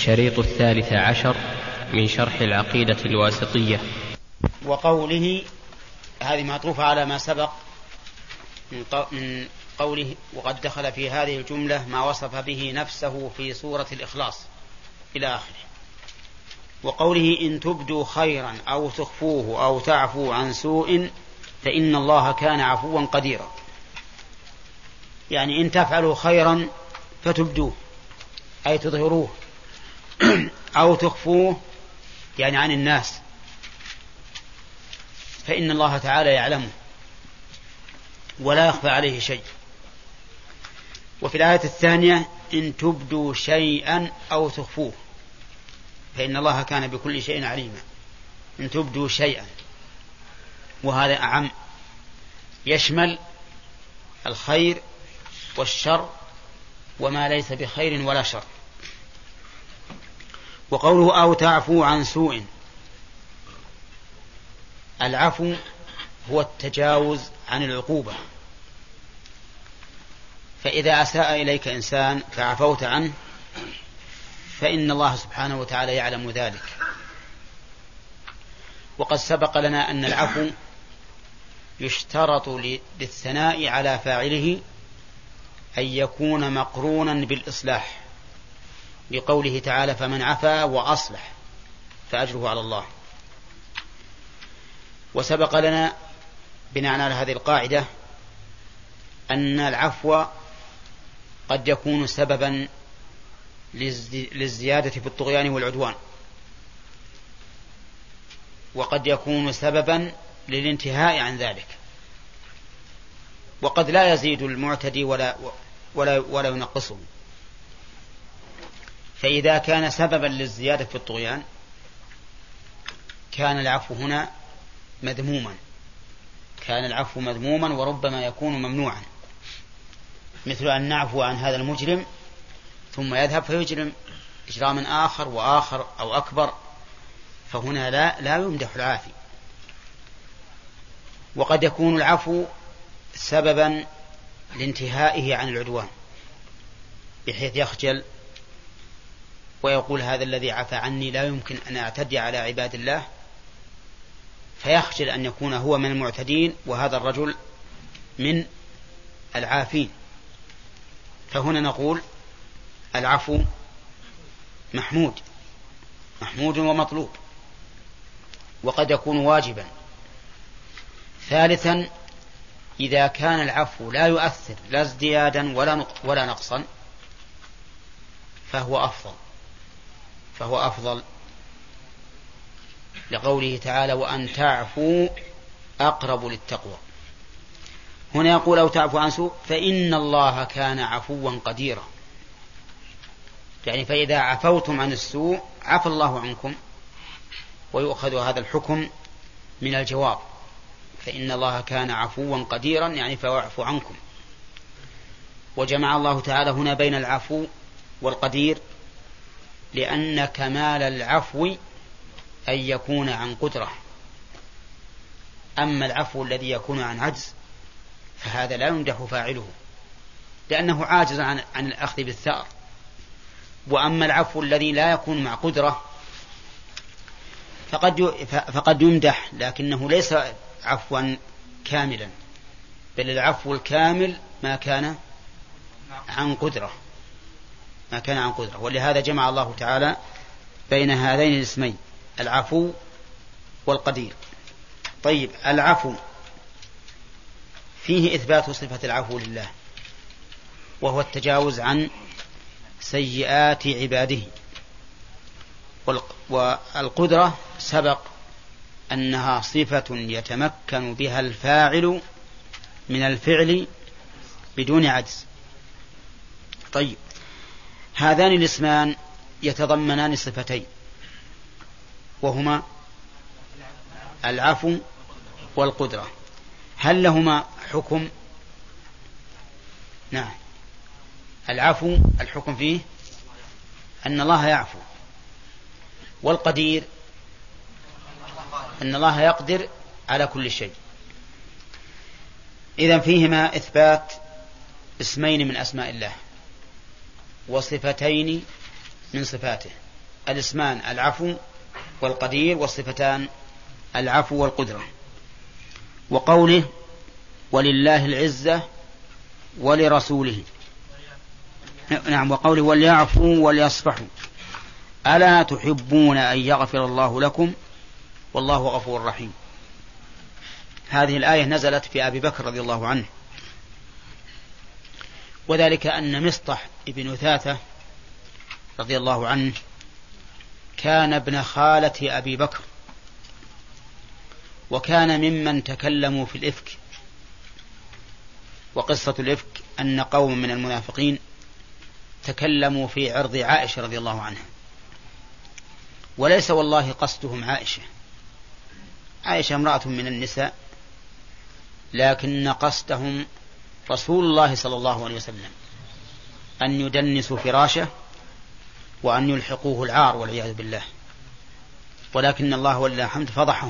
الشريط 13 من شرح العقيدة الواسطية. وقوله هذه معطوفة على ما سبق من قوله وقد دخل في هذه الجملة ما وصف به نفسه في سورة الإخلاص إلى آخره. وقوله إن تبدوا خيرا أو تخفوه أو تعفوا عن سوء فإن الله كان عفوا قديرا، يعني إن تفعلوا خيرا فتبدوه أي تظهروه، أو تخفوه يعني عن الناس، فإن الله تعالى يعلمه ولا يخفى عليه شيء. وفي الآية الثانية إن تبدوا شيئا أو تخفوه فإن الله كان بكل شيء عليما. إن تبدوا شيئا، وهذا أعم، يشمل الخير والشر وما ليس بخير ولا شر. وقوله أو تعفو عن سوء، العفو هو التجاوز عن العقوبة، فإذا أساء إليك إنسان فعفوت عنه فإن الله سبحانه وتعالى يعلم ذلك. وقد سبق لنا أن العفو يشترط للثناء على فاعله أن يكون مقرونا بالإصلاح، لقوله تعالى فمن عفا وأصلح فأجره على الله. وسبق لنا بناء على هذه القاعدة أن العفو قد يكون سببا للزيادة في الطغيان والعدوان، وقد يكون سببا للانتهاء عن ذلك، وقد لا يزيد المعتدي ولا ينقصه. فإذا كان سببا للزيادة في الطغيان كان العفو هنا مذموما، كان العفو مذموما وربما يكون ممنوعا، مثل أن نعفو عن هذا المجرم ثم يذهب فيجرم إجراما آخر وآخر أو أكبر، فهنا لا يمدح العافي. وقد يكون العفو سببا لانتهائه عن العدوان، بحيث يخجل ويقول هذا الذي عفى عني لا يمكن أن أعتدي على عباد الله، فيخجل أن يكون هو من المعتدين وهذا الرجل من العافين. فهنا نقول العفو محمود ومطلوب، وقد يكون واجبا. ثالثا إذا كان العفو لا يؤثر لا ازديادا ولا نقصا فهو أفضل لقوله تعالى وأن تعفوا أقرب للتقوى. هنا يقول أو تعفو عن سوء فإن الله كان عفوا قديرا، يعني فإذا عفوتم عن السوء عفى الله عنكم، ويؤخذ هذا الحكم من الجواب فإن الله كان عفوا قديرا، يعني فيعفو عنكم. وجمع الله تعالى هنا بين العفو والقدير لأن كمال العفو أن يكون عن قدرة، أما العفو الذي يكون عن عجز فهذا لا يمدح فاعله لأنه عاجز عن الأخذ بالثأر. وأما العفو الذي لا يكون مع قدرة فقد يمدح لكنه ليس عفوا كاملا، بل العفو الكامل ما كان عن قدرة. ولهذا جمع الله تعالى بين هذين الاسمين العفو والقدير. طيب، العفو فيه إثبات صفة العفو لله، وهو التجاوز عن سيئات عباده. والقدرة سبق أنها صفة يتمكن بها الفاعل من الفعل بدون عجز. طيب، هذان الاسمان يتضمنان صفتين وهما العفو والقدرة. هل لهما حكم؟ نعم، العفو الحكم فيه أن الله يعفو، والقدير أن الله يقدر على كل شيء. إذن فيهما إثبات اسمين من أسماء الله وصفتين من صفاته. الاسمان العفو والقدير، والصفتان العفو والقدرة. وقوله ولله العزة ولرسوله، نعم، وقوله وليعفوا وليصفحوا ألا تحبون أن يغفر الله لكم والله غفور رحيم. هذه الآية نزلت في أبي بكر رضي الله عنه، وذلك أن مصطح ابن أثاثة رضي الله عنه كان ابن خالة أبي بكر، وكان ممن تكلموا في الإفك. وقصة الإفك أن قوم من المنافقين تكلموا في عرض عائشة رضي الله عنها، وليس والله قصدهم عائشة امرأة من النساء، لكن قصدهم رسول الله صلى الله عليه وسلم، أن يدنسوا فراشه وأن يلحقوه العار والعياذ بالله. ولكن الله ولله الحمد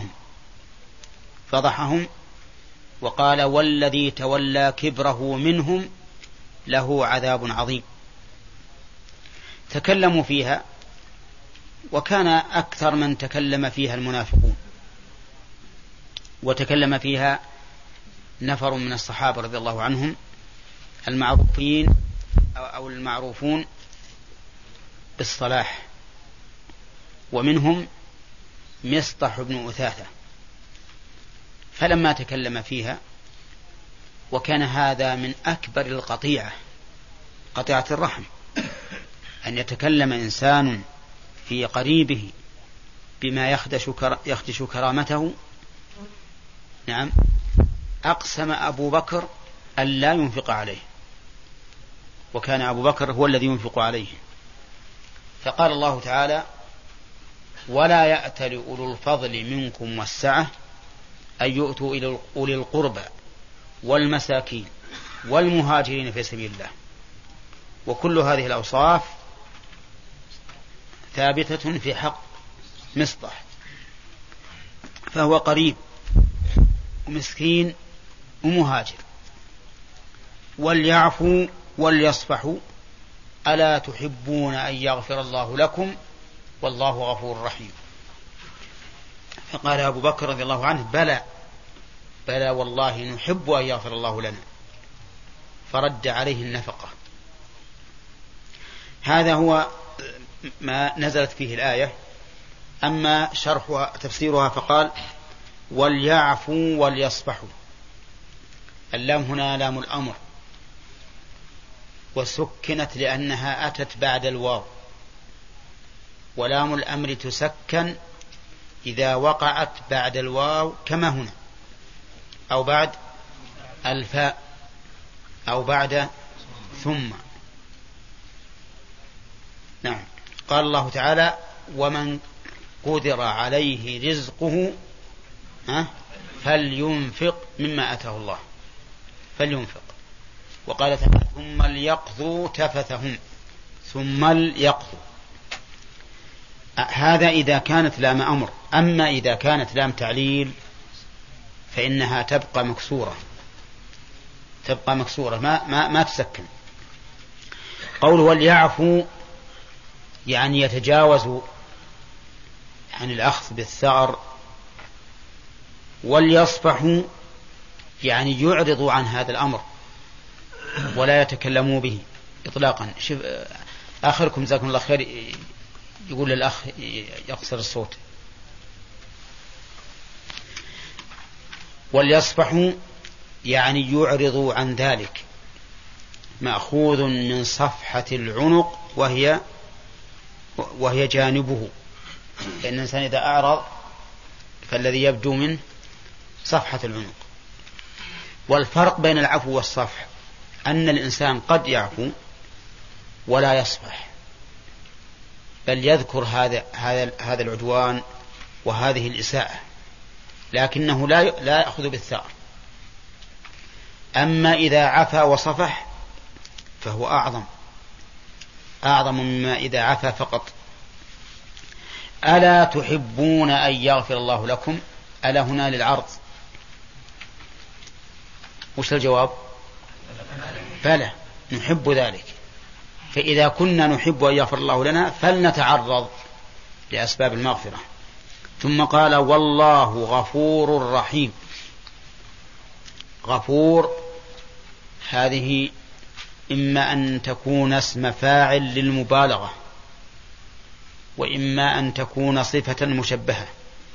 فضحهم وقال والذي تولى كبره منهم له عذاب عظيم. تكلموا فيها، وكان أكثر من تكلم فيها المنافقون، وتكلم فيها نفر من الصحابة رضي الله عنهم المعروفين أو المعروفون بالصلاح، ومنهم مصطح بن أثاثة. فلما تكلم فيها، وكان هذا من أكبر القطيعة، قطيعة الرحم، أن يتكلم إنسان في قريبه بما يخدش كرامته. نعم، أقسم أبو بكر أن لا ينفق عليه، وكان أبو بكر هو الذي ينفق عليه. فقال الله تعالى ولا يأتل أولو الفضل منكم والسعة أن يؤتوا إلى أولي القربى والمساكين والمهاجرين في سبيل الله. وكل هذه الأوصاف ثابتة في حق مصطح، فهو قريب ومسكين ومهاجر. وليعفوا وليصفحوا ألا تحبون أن يغفر الله لكم والله غفور رحيم. فقال أبو بكر رضي الله عنه بلى والله نحب أن يغفر الله لنا، فرد عليه النفقة. هذا هو ما نزلت فيه الآية. أما شرحها تفسيرها فقال وليعفوا وليصفحوا. اللام هنا لام الأمر، وسكنت لأنها أتت بعد الواو، ولام الأمر تسكن إذا وقعت بعد الواو كما هنا، أو بعد الفاء، أو بعد ثم. نعم. قال الله تعالى ومن قدر عليه رزقه فلينفق مما أتاه الله، فلينفق. وقال تعالى ثم ليقضوا تفثهم، ثم ليقضوا. هذا إذا كانت لام أمر. أما إذا كانت لام تعليل فإنها تبقى مكسورة ما تسكن. قوله وليعفوا يعني يتجاوزوا عن الأخذ بالثأر، وليصفحوا يعني يعرضوا عن هذا الأمر ولا يتكلموا به إطلاقا. شوف آخركم جزاكم الله خير يقول للأخ يقصر الصوت. وليصفحوا يعني يعرضوا عن ذلك، مأخوذ من صفحة العنق وهي جانبه. لأن الإنسان إذا أعرض فالذي يبدو منه صفحة العنق. والفرق بين العفو والصفح أن الإنسان قد يعفو ولا يصفح، بل يذكر هذا العدوان وهذه الإساءة، لكنه لا يأخذ بالثأر. أما إذا عفا وصفح فهو أعظم مما إذا عفا فقط. ألا تحبون أن يغفر الله لكم؟ ألا هنا للعرض. وش الجواب؟ بلى نحب ذلك. فإذا كنا نحب أن يغفر الله لنا فلنتعرض لأسباب المغفرة. ثم قال والله غفور رحيم. غفور هذه إما أن تكون اسم فاعل للمبالغة، وإما أن تكون صفة مشبهة.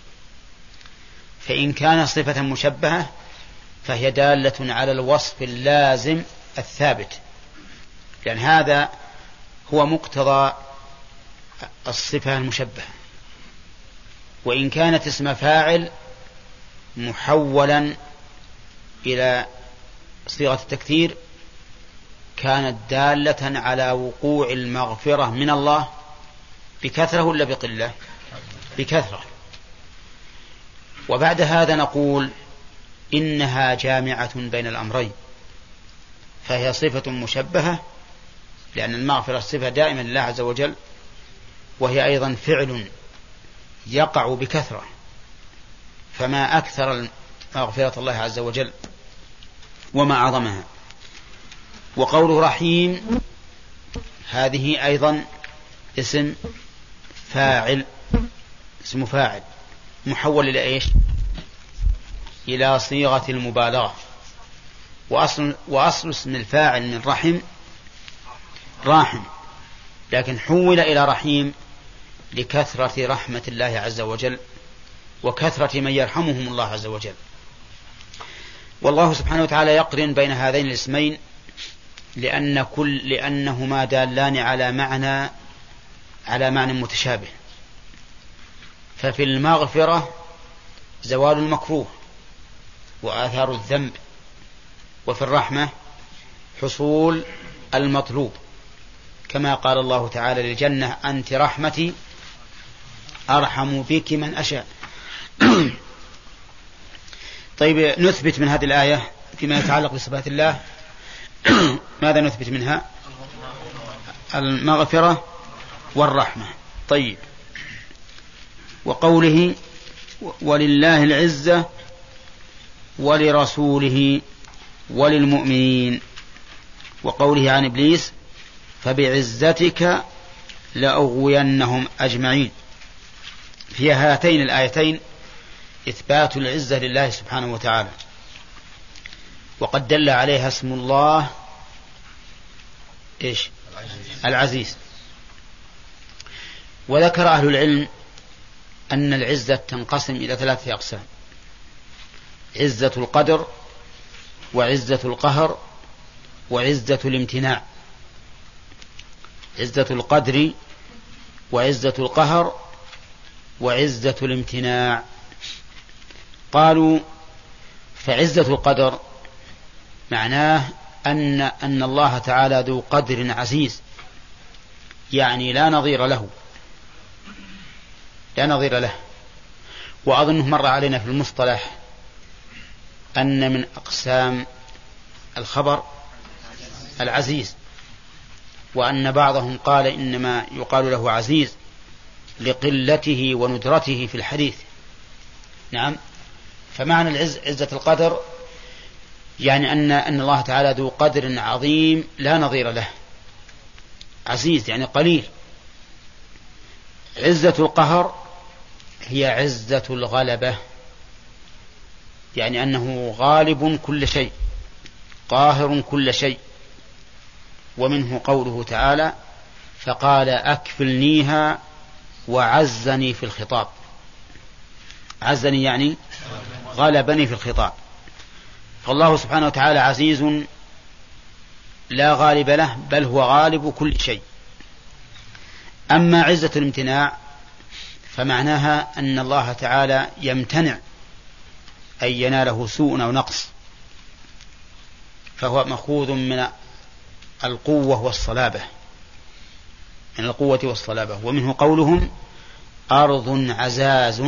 فإن كان صفة مشبهة فهي دالة على الوصف اللازم الثابت، يعني هذا هو مقتضى الصفة المشبهة. وإن كانت اسم فاعل محولا إلى صيغة التكثير كانت دالة على وقوع المغفرة من الله بكثرة ولا بقلة؟ بكثرة. وبعد هذا نقول إنها جامعة بين الأمرين، فهي صفة مشبهة لأن المغفرة صفة دائما لله عز وجل، وهي أيضا فعل يقع بكثرة، فما أكثر مغفرة الله عز وجل وما أعظمها. وقوله رحيم هذه أيضا اسم فاعل، اسم فاعل محول إلى إيش؟ إلى صيغة المبالغة. وأصل اسم الفاعل من رحم راحم، لكن حول إلى رحيم لكثرة رحمة الله عز وجل وكثرة من يرحمهم الله عز وجل. والله سبحانه وتعالى يقرن بين هذين الاسمين لأنهما دالان على معنى متشابه. ففي المغفرة زوال المكروه وآثار الذنب، وفي الرحمة حصول المطلوب، كما قال الله تعالى للجنة أنت رحمتي أرحم بك من أشاء. طيب، نثبت من هذه الآية فيما يتعلق بصفات الله ماذا نثبت منها؟ المغفرة والرحمة. طيب، وقوله ولله العزة ولرسوله وللمؤمنين، وقوله عن إبليس فبعزتك لأغوينهم أجمعين. في هاتين الآيتين إثبات العزة لله سبحانه وتعالى، وقد دل عليها اسم الله إيش؟ العزيز. وذكر أهل العلم أن العزة تنقسم إلى 3 أقسام: عزة القدر، وعزة القهر، وعزة الامتناع. عزة القدر وعزة القهر وعزة الامتناع. قالوا فعزة القدر معناه أن الله تعالى ذو قدر عزيز، يعني لا نظير له، لا نظير له. وأظنه مر علينا في المصطلح أن من أقسام الخبر العزيز، وأن بعضهم قال إنما يقال له عزيز لقلته وندرته في الحديث. نعم، فمعنى عزة القدر يعني أن الله تعالى ذو قدر عظيم لا نظير له، عزيز يعني قليل. عزة القهر هي عزة الغلبة، يعني أنه غالب كل شيء قاهر كل شيء. ومنه قوله تعالى فقال أكفلنيها وعزني في الخطاب. عزني يعني غلبني في الخطاب. فالله سبحانه وتعالى عزيز لا غالب له، بل هو غالب كل شيء. أما عزة الامتناع فمعناها أن الله تعالى يمتنع أن يناله سوء أو نقص، فهو مأخوذ من القوة والصلابة، من القوة والصلابة. ومنه قولهم أرض عزاز.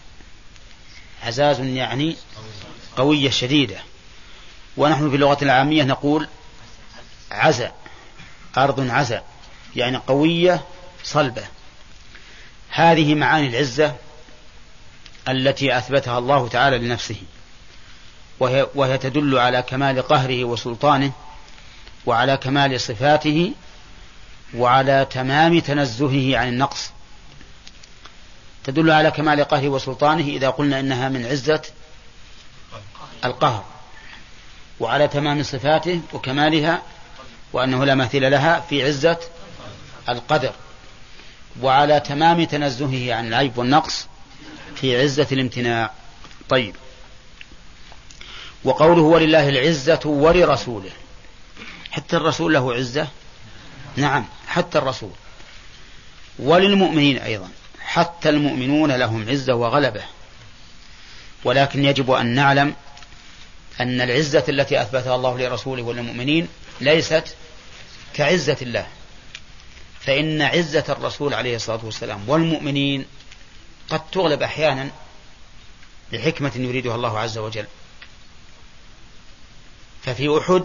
عزاز يعني قوية شديدة، ونحن في اللغة العامية نقول عزا، أرض عزا يعني قوية صلبة. هذه معاني العزة التي أثبتها الله تعالى لنفسه، وهي تدل على كمال قهره وسلطانه، وعلى كمال صفاته، وعلى تمام تنزهه عن النقص. تدل على كمال قهره وسلطانه إذا قلنا إنها من عزة القهر، وعلى تمام صفاته وكمالها وأنه لا مثيل لها في عزة القدر، وعلى تمام تنزهه عن العيب والنقص في عزة الامتناع. طيب، وقوله ولله العزة ولرسوله، حتى الرسول له عزة؟ نعم، حتى الرسول. وللمؤمنين أيضا، حتى المؤمنون لهم عزة وغلبة، ولكن يجب أن نعلم أن العزة التي أثبتها الله لرسوله وللمؤمنين ليست كعزة الله، فإن عزة الرسول عليه الصلاة والسلام والمؤمنين قد تغلب أحيانا لحكمة يريدها الله عز وجل. ففي أحد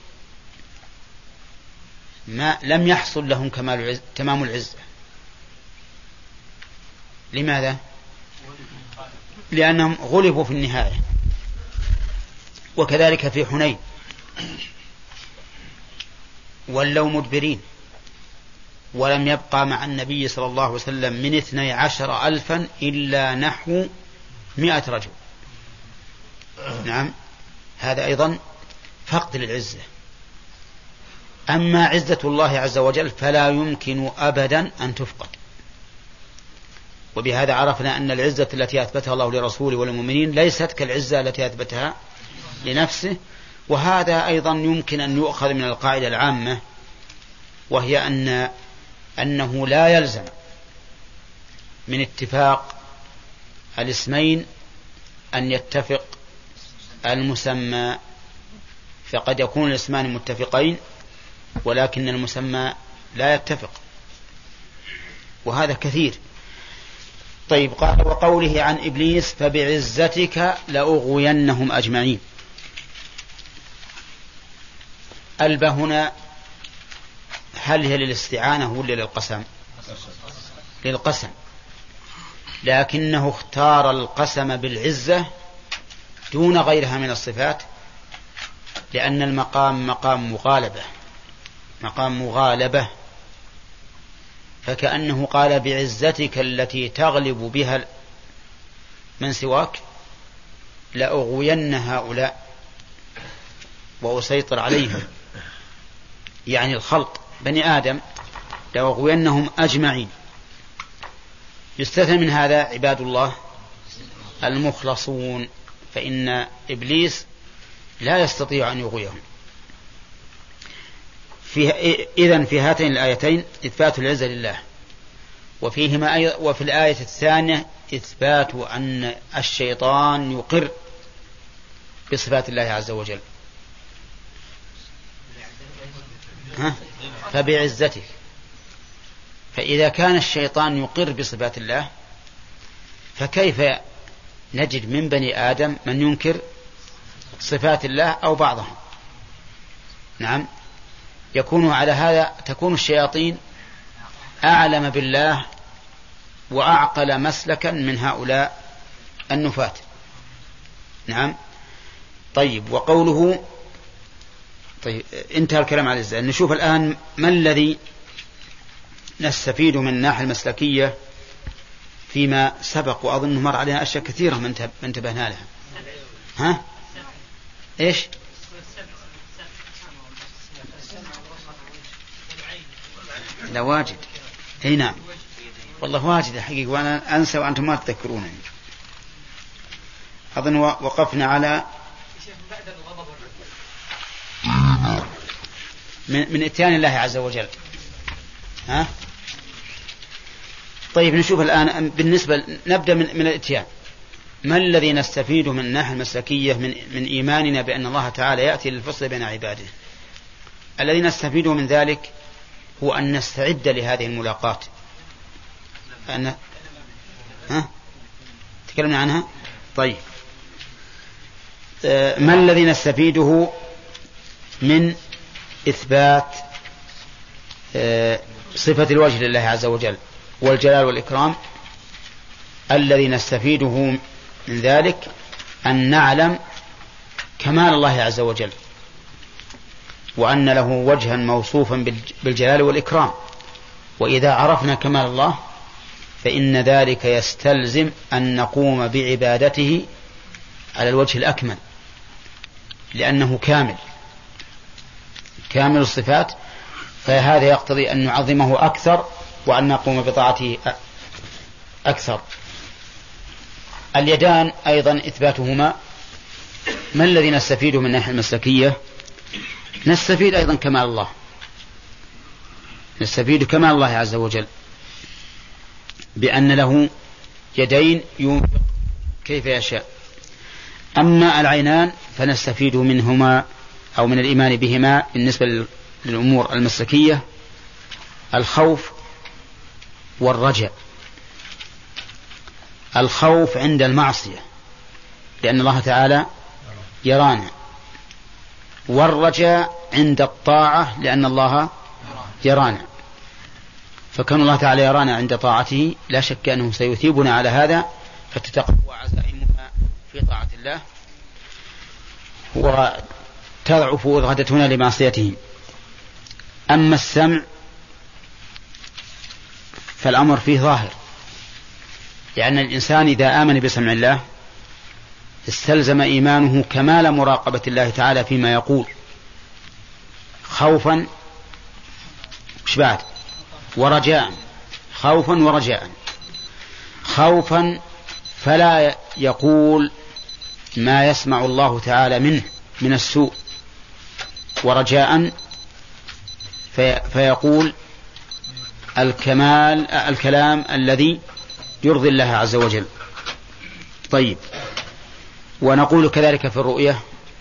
ما لم يحصل لهم تمام العزة. لماذا؟ لأنهم غلبوا في النهاية. وكذلك في حنين ولوا مدبرين، ولم يبقى مع النبي صلى الله عليه وسلم من 12,000 إلا نحو 100 رجل. نعم، هذا أيضا فقد للعزة. أما عزة الله عز وجل فلا يمكن أبدا أن تفقد. وبهذا عرفنا أن العزة التي أثبتها الله لرسوله والمؤمنين ليست كالعزة التي أثبتها لنفسه. وهذا أيضا يمكن أن يؤخذ من القاعدة العامة، وهي أنه لا يلزم من اتفاق الاسمين أن يتفق المسمى، فقد يكون الاسمان متفقين ولكن المسمى لا يتفق، وهذا كثير. طيب، قال وقوله عن إبليس فبعزتك لأغوينهم أجمعين. ألبى هنا هل هي للاستعانة ولا للقسم؟ للقسم، لكنه اختار القسم بالعزة دون غيرها من الصفات، لأن المقام مقام مغالبة، فكأنه قال بعزتك التي تغلب بها من سواك لأغوين هؤلاء وأسيطر عليهم، يعني الخلق بني آدم لأغوينهم أجمعين. يستثنى من هذا عباد الله المخلصون، فإن إبليس لا يستطيع أن يغويهم. إذن في هاتين الآيتين إثبات العزة لله، وفي الآية الثانية إثبات أن الشيطان يقر بصفات الله عز وجل. فبعزته، فإذا كان الشيطان يقر بصفات الله فكيف نجد من بني آدم من ينكر صفات الله أو بعضها؟ نعم، يكون على هذا تكون الشياطين أعلم بالله وأعقل مسلكا من هؤلاء النفاة. نعم. طيب، وقوله طيب انتهى الكلام على العزة. نشوف الآن ما الذي نستفيد من الناحية المسلكية فيما سبق، وأظن مر علينا أشياء كثيرة من انتبهنا لها. ها؟ إيش؟ لا واجد. اي نعم، والله واجد حقيقة، وأنا أنسى وأنتم ما تذكرونني. أظن وقفنا على من إتيان الله عز وجل. ها؟ طيب، نشوف الآن بالنسبة نبدأ من الإتيان. ما الذي نستفيد من الناحية المسلكية من إيماننا بأن الله تعالى يأتي للفصل بين عباده؟ الذي نستفيد من ذلك هو أن نستعد لهذه الملاقاة. تكلمنا عنها. طيب، ما الذي نستفيده من إثبات صفة الوجه لله عز وجل والجلال والإكرام؟ الذي نستفيده من ذلك أن نعلم كمال الله عز وجل، وأن له وجها موصوفا بالجلال والإكرام. وإذا عرفنا كمال الله فإن ذلك يستلزم أن نقوم بعبادته على الوجه الأكمل، لأنه كامل الصفات، فهذا يقتضي أن نعظمه أكثر وأن نقوم بطاعته أكثر. اليدان أيضا إثباتهما، ما الذي نستفيده من الناحية المسلكية؟ نستفيد أيضا كمال الله، نستفيد كمال الله عز وجل بأن له يدين ينفق كيف يشاء. أما العينان فنستفيد منهما أو من الإيمان بهما بالنسبة للأمور المسلكية الخوف والرجاء. الخوف عند المعصية لأن الله تعالى يرانا، والرجاء عند الطاعة لأن الله يرانا. فكان الله تعالى يرانا عند طاعته لا شك أنه سيثيبنا على هذا، فتتقوى عزائمنا في طاعة الله وتضعف إرادتنا لمعصيته. أما السمع فالأمر فيه ظاهر، لأن الإنسان إذا آمن بسمع الله استلزم إيمانه كمال مراقبة الله تعالى فيما يقول، خوفا ورجاء، خوفا ورجاء. خوفا فلا يقول ما يسمع الله تعالى منه من السوء، ورجاء فيقول الكلام الذي يرضي الله عز وجل. طيب، ونقول كذلك في الرؤية،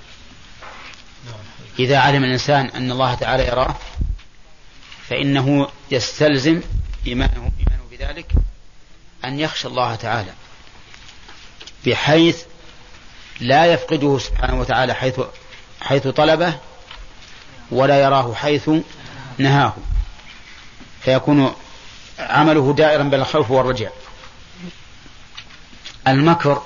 إذا علم الإنسان أن الله تعالى يراه فإنه يستلزم إيمانه بذلك أن يخشى الله تعالى بحيث لا يفقده سبحانه وتعالى حيث طلبه ولا يراه حيث نهاه، فيكون عمله دائرا بين الخوف والرجاء. المكر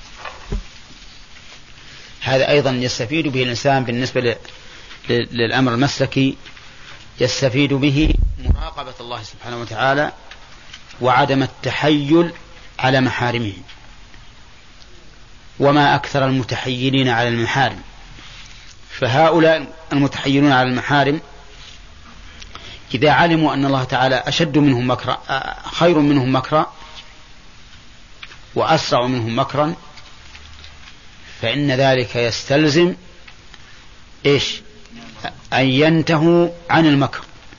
هذا أيضا يستفيد به الإنسان بالنسبة للأمر المسلكي، يستفيد به مراقبة الله سبحانه وتعالى وعدم التحيل على محارمه. وما أكثر المتحيلين على المحارم، فهؤلاء المتحيلون على المحارم إذا علموا أن الله تعالى أشد منهم مكرا، خير منهم مكرا وأسرع منهم مكرا، فإن ذلك يستلزم أن ينتهوا عن المكر.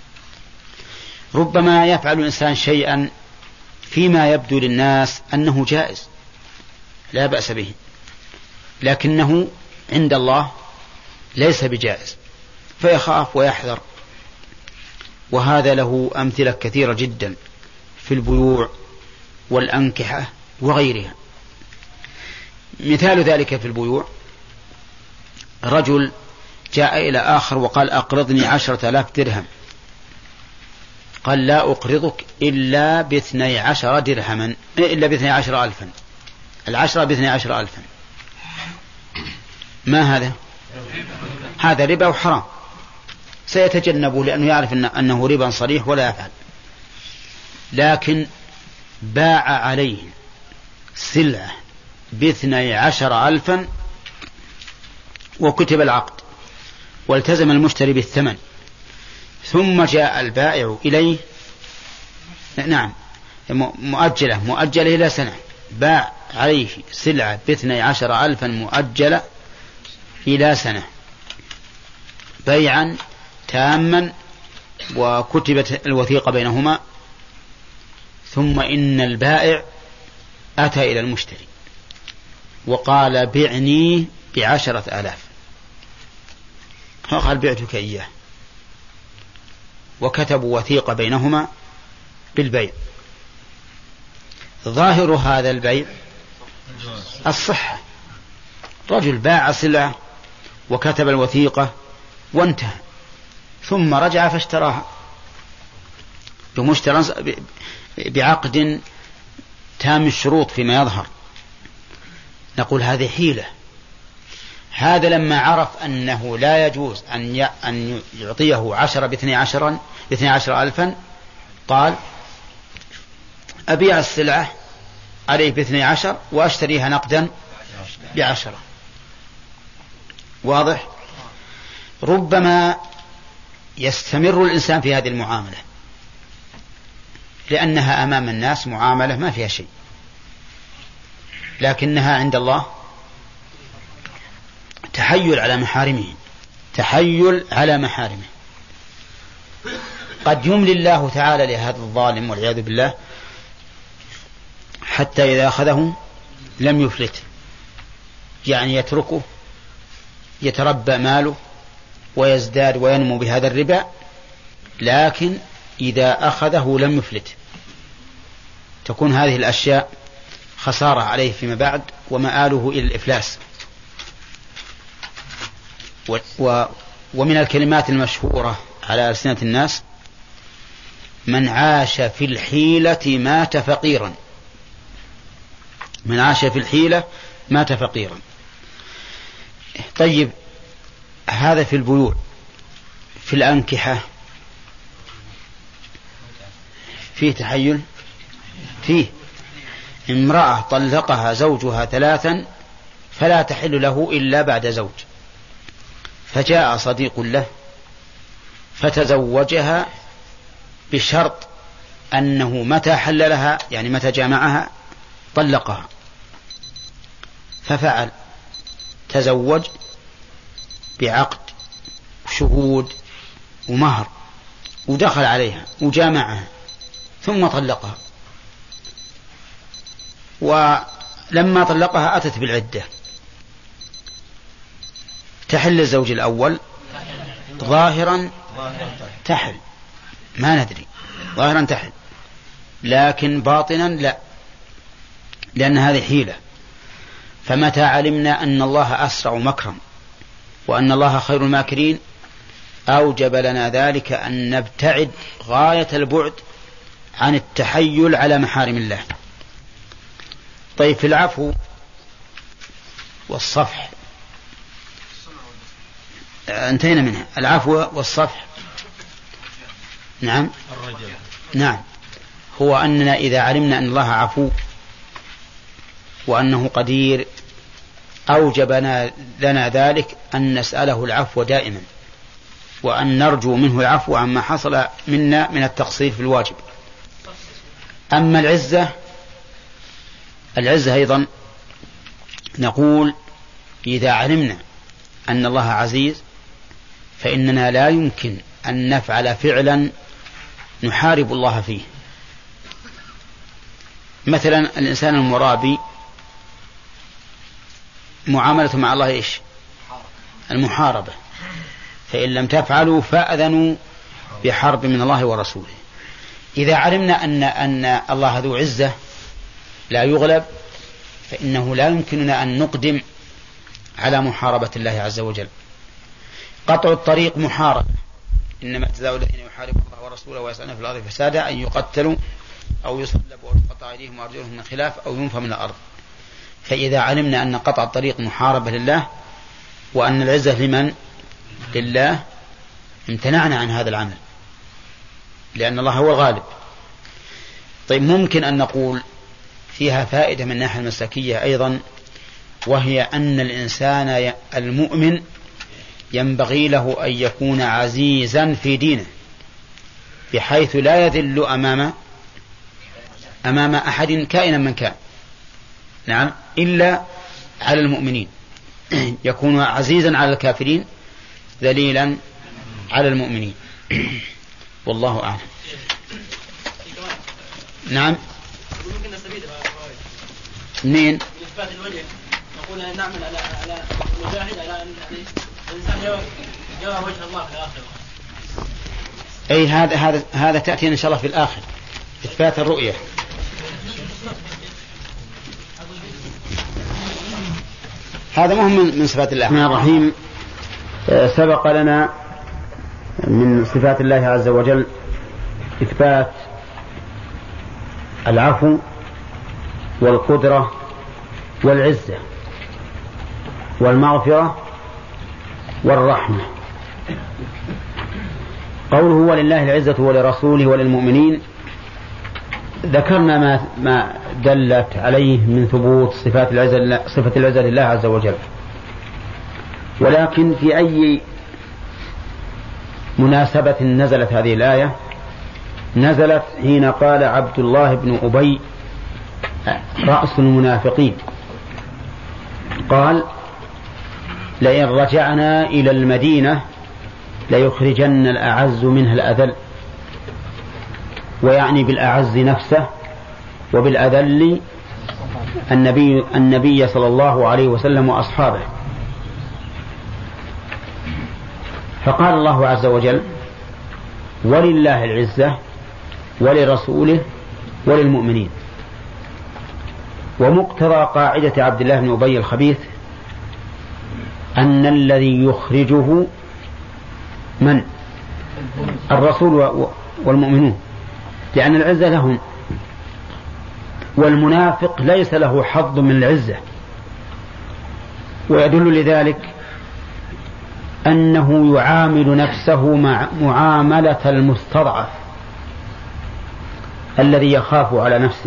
ربما يفعل الإنسان شيئا فيما يبدو للناس أنه جائز لا بأس به، لكنه عند الله ليس بجائز، فيخاف ويحذر. وهذا له أمثلة كثيرة جدا في البيوع والأنكحة وغيرها. مثال ذلك في البيوع، رجل جاء إلى آخر وقال أقرضني 10,000 درهم، قال لا أقرضك إلا ب12 درهما، إلا ب12 ألفا، 10 ب12 ألفا. ما هذا؟ هذا ربا وحرام، سيتجنبه لأنه يعرف أنه ربا صريح ولا يفعل. لكن باع عليه سلعة ب12 ألفا وكتب العقد والتزم المشتري بالثمن، ثم جاء البائع إليه مؤجلة إلى سنة، باع عليه سلعة ب12 ألفا مؤجلة إلى سنة بيعا تاما وكتبت الوثيقة بينهما، ثم إن البائع أتى إلى المشتري وقال بعني ب10,000، فقال بعتك إياه، وكتبوا وثيقة بينهما بالبيع. ظاهر هذا البيع الصحة، رجل باع سلعة وكتب الوثيقة وانتهى، ثم رجع فاشتراها بعقد تام الشروط فيما يظهر. نقول هذه حيلة. هذا لما عرف أنه لا يجوز أن يعطيه 10 ب12 ألفا قال أبيع السلعة عليه ب12 وأشتريها نقدا ب10. واضح؟ ربما يستمر الإنسان في هذه المعاملة لأنها أمام الناس معاملة ما فيها شيء، لكنها عند الله تحيل على محارمه، تحيل على محارمه. قد يملي الله تعالى لهذا الظالم والعياذ بالله حتى إذا أخذه لم يفلت، يعني يتركه يتربى ماله ويزداد وينمو بهذا الربا، لكن إذا أخذه لم يفلت، تكون هذه الأشياء خسارة عليه فيما بعد ومآله إلى الإفلاس. ومن الكلمات المشهورة على ألسنة الناس: من عاش في الحيلة مات فقيرا. من عاش في الحيلة مات فقيرا. طيب، هذا في البيوع. في الأنكحة فيه تحيل؟ فيه. امرأة طلقها زوجها 3 فلا تحل له إلا بعد زوج، فجاء صديق له فتزوجها بشرط أنه متى حل لها، يعني متى جامعها، طلقها. ففعل، تزوج بعقد وشهود ومهر ودخل عليها وجامعها ثم طلقها. ولما طلقها أتت بالعدة، تحل الزوج الأول ظاهرا تحل، ما ندري، ظاهرا تحل، لكن باطنا لا، لأن هذه حيلة. فمتى علمنا أن الله أسرع مكرا وأن الله خير الماكرين أوجب لنا ذلك أن نبتعد غاية البعد عن التحيل على محارم الله. طيب، في العفو والصفح انتهينا منها. العفو والصفح، نعم نعم، هو أننا إذا علمنا أن الله عفو وأنه قدير أوجب لنا ذلك أن نسأله العفو دائما، وأن نرجو منه العفو عما حصل منا من التقصير في الواجب. أما العزة أيضا نقول إذا علمنا أن الله عزيز فإننا لا يمكن أن نفعل فعلا نحارب الله فيه. مثلا الإنسان المرابي معاملة مع الله إيش؟ المحاربة. فإن لم تفعلوا فأذنوا بحرب من الله ورسوله. إذا علمنا أن الله ذو عزة لا يغلب فإنه لا يمكننا أن نقدم على محاربة الله عز وجل. قطع الطريق محاربة، إنما جزاء الذين يحاربون الله ورسوله ويسعون في الأرض فسادا أن يقتلوا أو يصلبوا أو تقطع أيديهم وأرجلهم من خلاف أو ينفوا من الأرض. فإذا علمنا أن قطع الطريق محاربة لله وأن العزة لمن؟ لله، امتنعنا عن هذا العمل لأن الله هو الغالب. طيب، ممكن أن نقول فيها فائدة من الناحية المسلكية أيضا، وهي أن الإنسان المؤمن ينبغي له أن يكون عزيزا في دينه بحيث لا يذل أمام أحد كائنا من كان، نعم، إلا على المؤمنين. يكون عزيزا على الكافرين ذليلا على المؤمنين. والله أعلم. نعم. منين؟ إثبات الوجه نقول نعمل على المجاهد على أن الإنسان يرى وجه الله في الآخرة. أي هذا تأتي إن شاء الله في الآخر، إثبات الرؤية. هذا مهم من صفات الله. الرحمن الرحيم. سبق لنا من صفات الله عز وجل إثبات العفو والقدرة والعزة والمغفرة والرحمة. قوله ولله العزة ولرسوله وللمؤمنين ذكرنا ما دلت عليه من ثبوت صفة العزة لله عز وجل، ولكن في أي مناسبة نزلت هذه الآية؟ نزلت حين قال عبد الله بن أبي رأس المنافقين، قال: لئن رجعنا إلى المدينة ليخرجن الأعز منها الأذل، ويعني بالأعز نفسه وبالأذل النبي صلى الله عليه وسلم وأصحابه. فقال الله عز وجل: ولله العزة ولرسوله وللمؤمنين. ومقتضى قاعدة عبد الله بن أبي الخبيث أن الذي يخرجه من؟ الرسول والمؤمنون، لأن العزة لهم، والمنافق ليس له حظ من العزة. ويدل لذلك أنه يعامل نفسه معاملة المستضعف الذي يخاف على نفسه.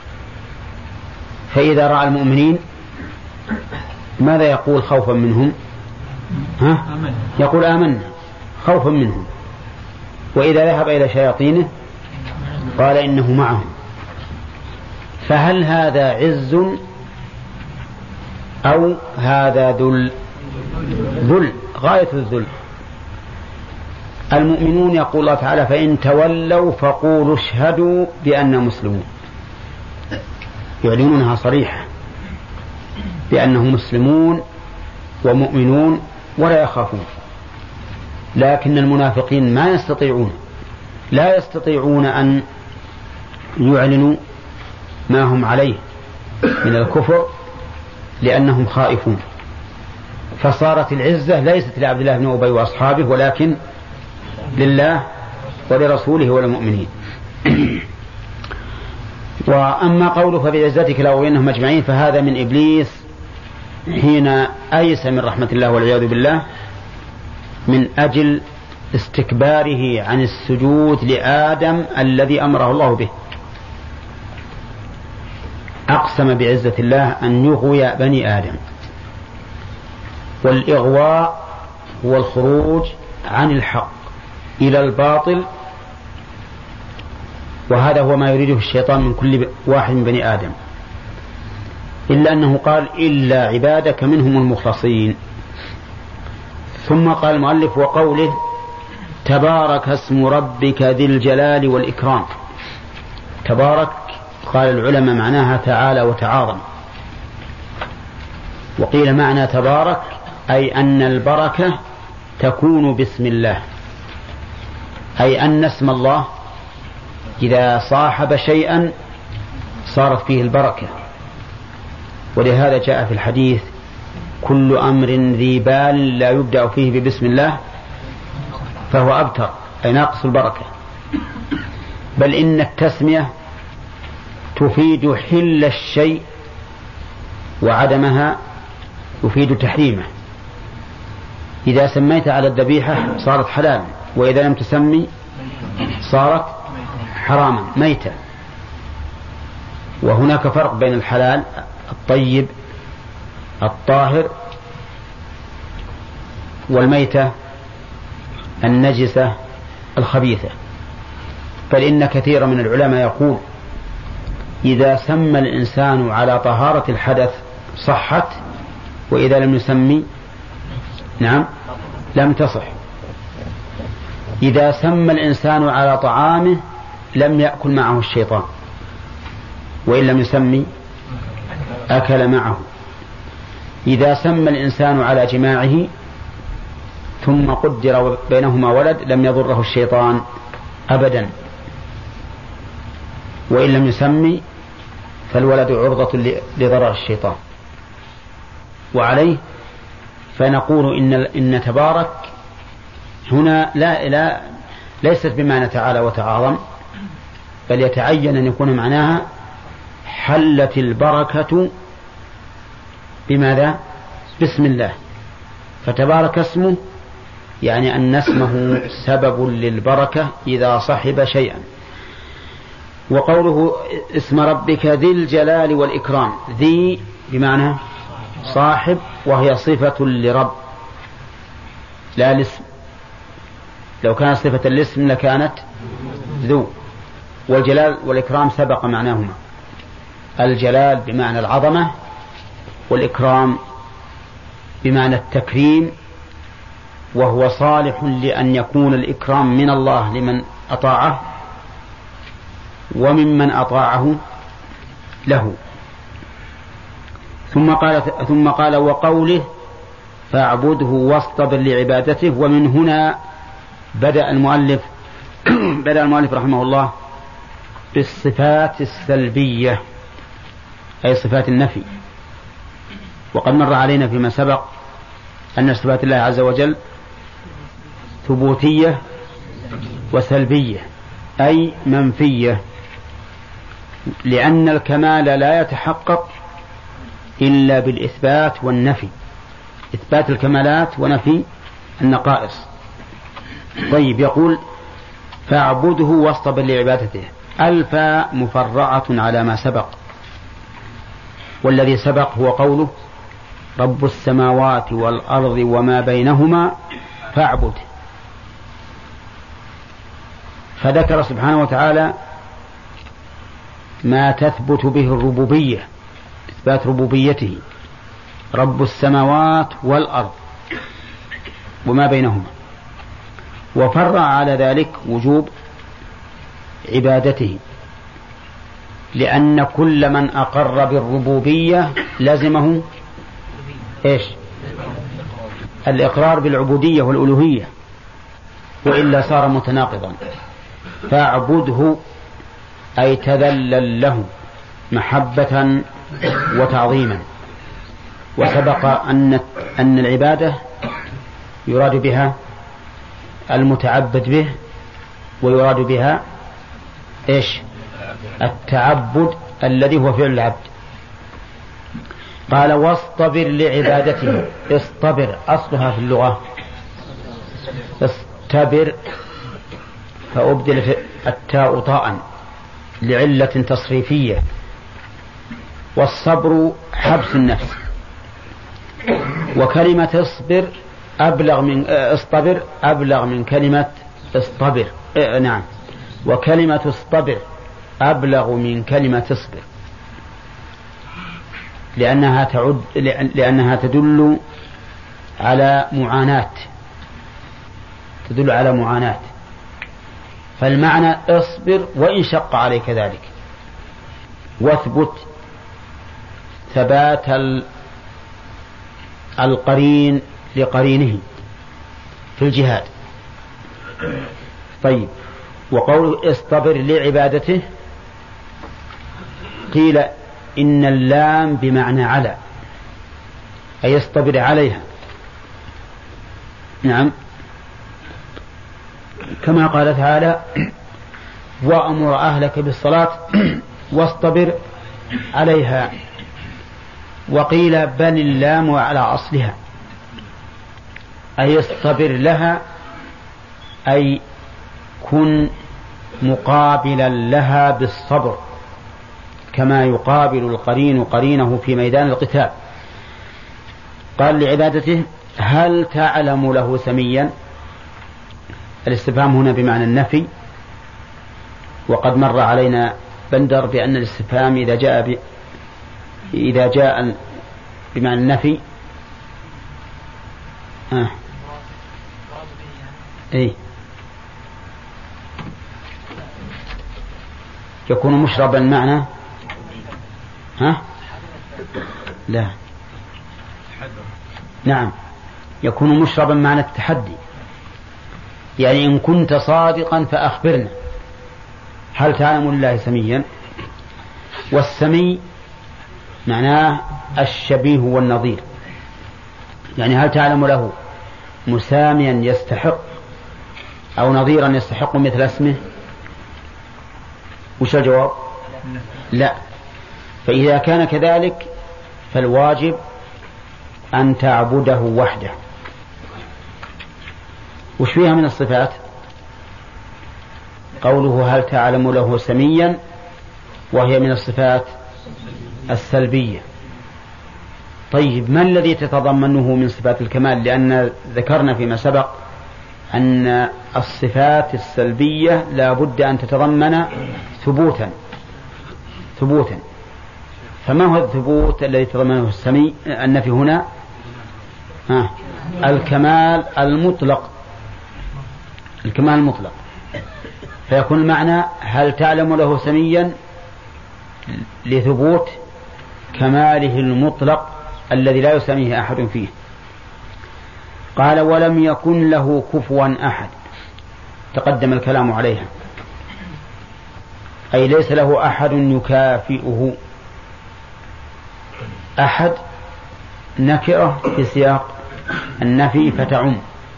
فإذا رأى المؤمنين ماذا يقول خوفا منهم؟ يقول آمنا خوفا منهم. وإذا ذهب إلى شياطينه قال إنه معهم. فهل هذا عز أو هذا ذل؟ غاية الذل. المؤمنون يقول الله تعالى: فإن تولوا فقولوا اشهدوا بأننا مسلمون. يعلنونها صريحة بأنهم مسلمون ومؤمنون ولا يخافون. لكن المنافقين لا يستطيعون أن يعلنوا ما هم عليه من الكفر لأنهم خائفون. فصارت العزة ليست لعبد الله بن أبي وأصحابه، ولكن لله ولرسوله وللمؤمنين. وأما قوله فبعزتك لأغوينهم أجمعين، فهذا من إبليس حين أيس من رحمة الله والعياذ بالله من أجل استكباره عن السجود لآدم الذي أمره الله به. أقسم بعزة الله أن يغوي بني آدم. والإغواء هو الخروج عن الحق إلى الباطل، وهذا هو ما يريده الشيطان من كل واحد من بني آدم، إلا أنه قال: إلا عبادك منهم المخلصين. ثم قال المؤلف: وقوله تبارك اسم ربك ذي الجلال والإكرام. تبارك قال العلماء معناها تعالى وتعاظم، وقيل معنى تبارك أي أن البركة تكون باسم الله، أي أن اسم الله إذا صاحب شيئا صارت فيه البركة. ولهذا جاء في الحديث: كل أمر ذي بال لا يبدأ فيه ببسم الله فهو أبتر، أي ناقص البركة. بل إن التسمية تفيد حل الشيء، وعدمها يفيد تحريمه. إذا سميت على الذبيحة صارت حلال، وإذا لم تسمي صارت حراما ميتا. وهناك فرق بين الحلال الطيب الطاهر والميتة النجسة الخبيثة. بل إن كثير من العلماء يقول: إذا سمى الإنسان على طهارة الحدث صحت، وإذا لم يسمي لم تصح. إذا سمى الإنسان على طعامه لم يأكل معه الشيطان، وإن لم يسمي أكل معه. إذا سمى الإنسان على جماعه ثم قدر بينهما ولد لم يضره الشيطان أبدا، وإن لم يسمي فالولد عرضة لضرر الشيطان. وعليه فنقول إن تبارك هنا ليست بمعنى تعالى وتعاظم، بل يتعين أن يكون معناها حلت البركة بماذا؟ بسم الله. فتبارك اسمه يعني أن اسمه سبب للبركة إذا صحب شيئا. وقوله اسم ربك ذي الجلال والإكرام، ذي بمعنى صاحب، وهي صفة لرب لا الاسم. لو كانت صفة الاسم لكانت ذو. والجلال والإكرام سبق معناهما، الجلال بمعنى العظمة، والإكرام بمعنى التكريم، وهو صالح لأن يكون الإكرام من الله لمن أطاعه وممن أطاعه له. ثم قال وقوله فاعبده واصطبر لعبادته. ومن هنا بدأ المؤلف رحمه الله بالصفات السلبية، أي صفات النفي. وقد مر علينا فيما سبق أن صفات الله عز وجل ثبوتية وسلبية، أي منفية، لأن الكمال لا يتحقق إلا بالإثبات والنفي، إثبات الكمالات ونفي النقائص. طيب، يقول فاعبده واصطبر لعبادته. الفاء مفرعة على ما سبق، والذي سبق هو قوله رب السماوات والأرض وما بينهما فاعبد. فذكر سبحانه وتعالى ما تثبت به الربوبية، إثبات ربوبيته، رب السماوات والأرض وما بينهما، وفرع على ذلك وجوب عبادته، لأن كل من أقر بالربوبية لزمه إيش؟ الإقرار بالعبودية والألوهية، وإلا صار متناقضا. فاعبده أي تذلل له محبة وتعظيما. وسبق أن العبادة يراد بها المتعبد به، ويراد بها إيش؟ التعبد الذي هو فعل العبد. قال واصطبر لعبادته. اصطبر أصلها في اللغة اصطبر، فأبدل التاء طاء لعلة تصريفية، والصبر حبس النفس. وكلمة اصبر أبلغ من اصطبر أبلغ من كلمة اصطبر. نعم، وكلمة اصطبر أبلغ من كلمة اصبر، لأنها تدل على معاناة، فالمعنى اصبر وإن شق عليك ذلك، واثبت ثبات القرين لقرينه في الجهاد. طيب، وقوله اصطبر لعبادته، قيل إن اللام بمعنى على، أي اصطبر عليها. نعم، كما قال تعالى وأمر أهلك بالصلاة واصطبر عليها. وقيل بل اللام على أصلها، أي اصطبر لها، أي كن مقابلا لها بالصبر، كما يقابل القرين قرينه في ميدان القتال. قال لعبادته هل تعلم له سميا؟ الاستفهام هنا بمعنى النفي، وقد مر علينا بندر بأن الاستفهام إذا جاء بمعنى النفي يكون مشربا معنى لا، نعم، يكون مشربا معنى التحدي، يعني إن كنت صادقا فأخبرنا هل تعلم الله سميا. والسمي معناه الشبيه والنظير، يعني هل تعلم له مساميا يستحق أو نظيرا يستحق مثل اسمه؟ وش الجواب؟ لا. فإذا كان كذلك فالواجب أن تعبده وحده. وش فيها من الصفات؟ قوله هل تعلم له سميا وهي من الصفات السلبية. طيب ما الذي تتضمنه من صفات الكمال؟ لأن ذكرنا فيما سبق أن الصفات السلبية لا بد أن تتضمن ثبوتا. فما هو الثبوت الذي تضمنه النفي هنا؟ الكمال المطلق. فيكون المعنى هل تعلم له سميا لثبوت كماله المطلق الذي لا يسميه أحد فيه. قال ولم يكن له كفوا أحد، تقدم الكلام عليها، أي ليس له أحد يكافئه. أحد نكرة في سياق النفي فتعم،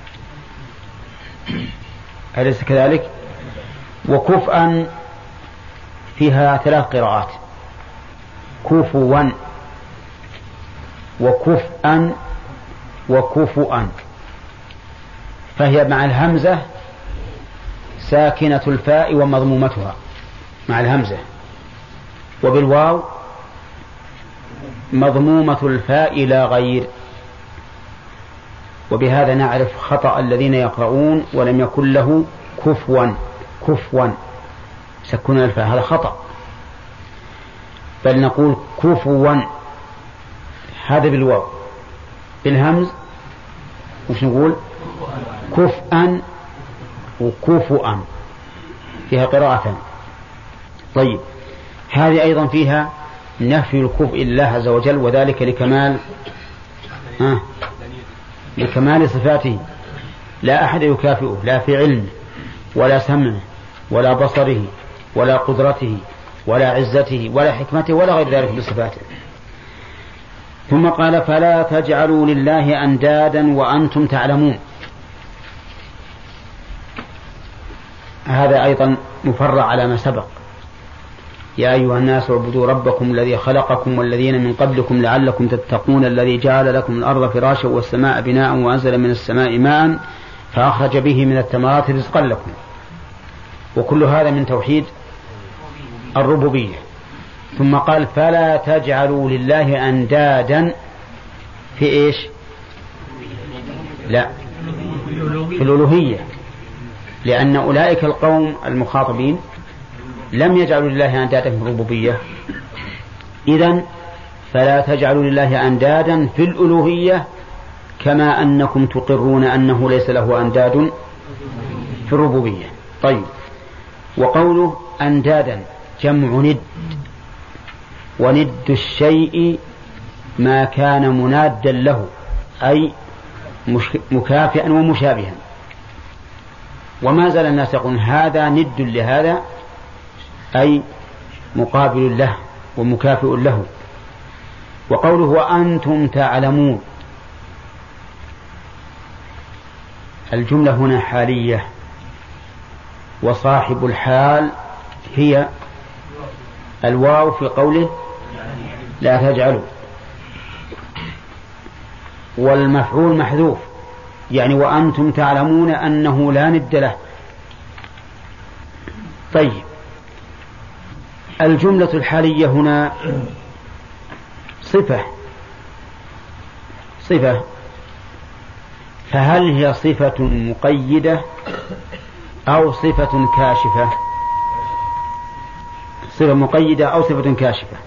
أليس كذلك؟ وكفءا فيها 3 قراءات، كفوا وكفءا وكفؤا، فهي مع الهمزة ساكنة الفاء ومضمومتها مع الهمزة، وبالواو مضمومة الفاء لا غير. وبهذا نعرف خطأ الذين يقرؤون ولم يكن له كفوا سكون الفاء، هذا خطأ، بل نقول كفوا، هذا بالواو. بالهمز وش نقول؟ كفءا وكفؤا، فيها قراءتان. طيب هذه أيضا فيها نفي الكفء لله عز وجل، وذلك لكمال صفاته، لا أحد يكافئه، لا في علمه ولا سمعه ولا بصره ولا قدرته ولا عزته ولا حكمته ولا غير ذلك بصفاته. ثم قال فلا تجعلوا لله أندادا وأنتم تعلمون. هذا أيضا مفرع على ما سبق، يا أيها الناس اعبدوا ربكم الذي خلقكم والذين من قبلكم لعلكم تتقون الذي جعل لكم الأرض فراشا والسماء بناء وأنزل من السماء ماء فأخرج به من الثمرات رزقا لكم. وكل هذا من توحيد الربوبية. ثم قال فلا تجعلوا لله أندادا في إيش؟ لا، في الألوهية، لأن أولئك القوم المخاطبين لم يجعلوا لله أندادا في الربوبية. إذن فلا تجعلوا لله أندادا في الألوهية كما أنكم تقرون أنه ليس له أنداد في الربوبية. طيب، وقوله أندادا جمع ند، وند الشيء ما كان منادا له أي مكافئا ومشابها. وما زال الناس يقولون هذا ند لهذا أي مقابل له ومكافئ له. وقوله وأنتم تعلمون، الجملة هنا حالية، وصاحب الحال هي الواو في قوله لا تجعلوا، والمفعول محذوف، يعني وأنتم تعلمون أنه لا ند له. طيب، الجملة الحالية هنا صفة، فهل هي صفة مقيدة أو صفة كاشفة؟ صفة مقيدة أو صفة كاشفة؟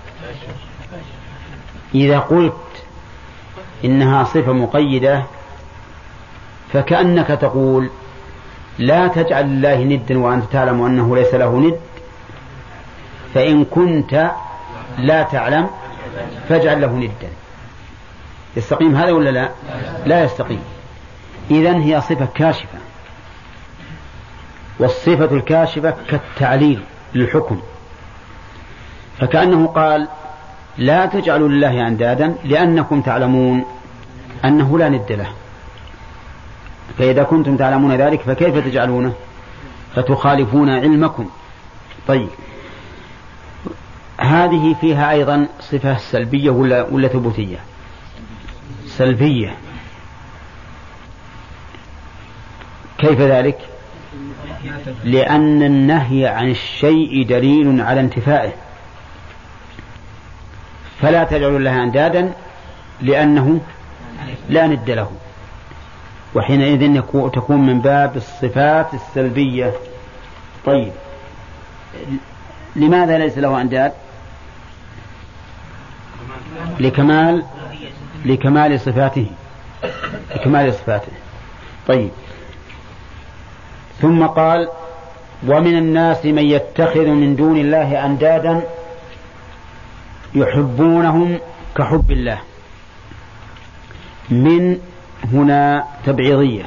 إذا قلت إنها صفة مقيدة فكأنك تقول لا تجعل الله ندا وأنت تعلم أنه ليس له ند، فإن كنت لا تعلم فاجعل له ندا. يستقيم هذا ولا لا؟ لا يستقيم. إذن هي صفة كاشفة، والصفة الكاشفة كالتعليل للحكم، فكأنه قال لا تجعلوا لله أندادا لأنكم تعلمون أنه لا ند له، فإذا كنتم تعلمون ذلك فكيف تجعلونه؟ فتخالفون علمكم. طيب، هذه فيها أيضا صفة سلبية ولا ثبوتية؟ سلبية. كيف ذلك؟ لأن النهي عن الشيء دليل على انتفائه، فلا تجعلوا لها أندادا لأنه لا ند له، وحينئذ تكون من باب الصفات السلبية. طيب، لماذا ليس له أنداد؟ لكمال صفاته، لكمال صفاته. طيب، ثم قال: ومن الناس من يتخذ من دون الله أندادا يحبونهم كحب الله. من هنا تبعيضية،